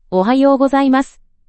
おはようございます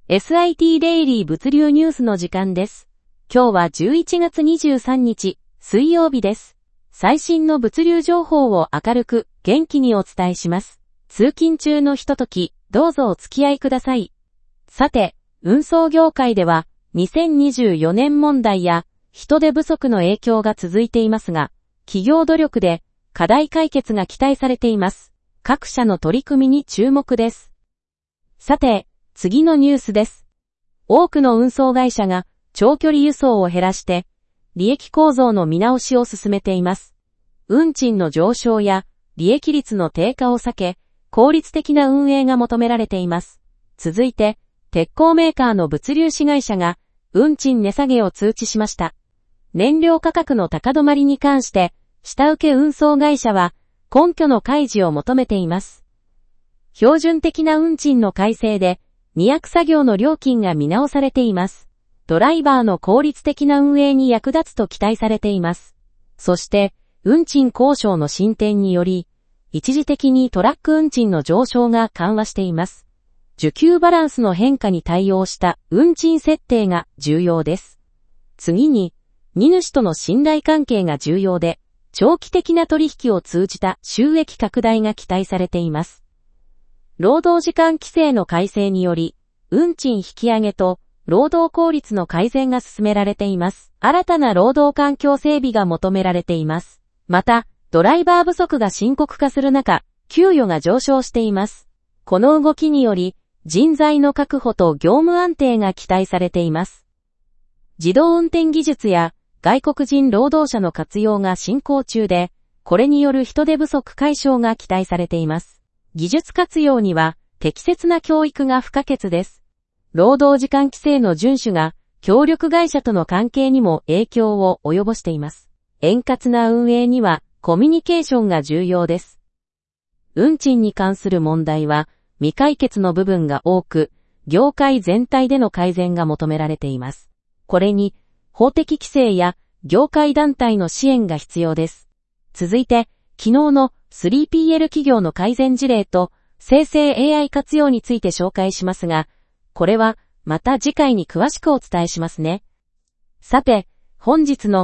。SIT デイリー物流ニュースの時間です。今日は11月23日、水曜日です。最新の物流情報を明るく、元気にお伝えします。通勤中のひととき、どうぞお付き合いください。さて、運送業界では、2024年問題や人手不足の影響が続いていますが、企業努力で課題解決が期待されています。各社の取り組みに注目です。さて、次のニュースです。多くの運送会社が長距離輸送を減らして、利益構造の見直しを進めています。運賃の上昇や利益率の低下を避け、効率的な運営が求められています。続いて、鉄鋼メーカーの物流子会社が運賃値下げを通知しました。燃料価格の高止まりに関して、下請け運送会社は根拠の開示を求めています。標準的な運賃の改正で、荷役作業の料金が見直されています。ドライバーの効率的な運営に役立つと期待されています。そして、運賃交渉の進展により、一時的にトラック運賃の上昇が緩和しています。需給バランスの変化に対応した運賃設定が重要です。次に、荷主との信頼関係が重要で、長期的な取引を通じた収益拡大が期待されています。労働時間規制の改正により、運賃引き上げと労働効率の改善が進められています。新たな労働環境整備が求められています。また、ドライバー不足が深刻化する中、給与が上昇しています。この動きにより、人材の確保と業務安定が期待されています。自動運転技術や外国人労働者の活用が進行中で、これによる人手不足解消が期待されています。技術活用には適切な教育が不可欠です。労働時間規制の遵守が協力会社との関係にも影響を及ぼしています。円滑な運営にはコミュニケーションが重要です。運賃に関する問題は未解決の部分が多く、業界全体での改善が求められています。これに法的規制や業界団体の支援が必要です。続いて、昨日の 3PL 企業の改善事例と生成 AI 活用について紹介しますが、これはまた次回に詳しくお伝えしますね。さて、本日の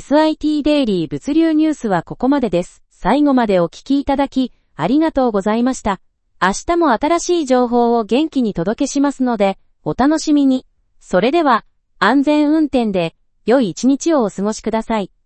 SIT デイリー物流ニュースはここまでです。最後までお聞きいただきありがとうございました。明日も新しい情報を元気に届けしますので、お楽しみに。それでは、安全運転で良い一日をお過ごしください。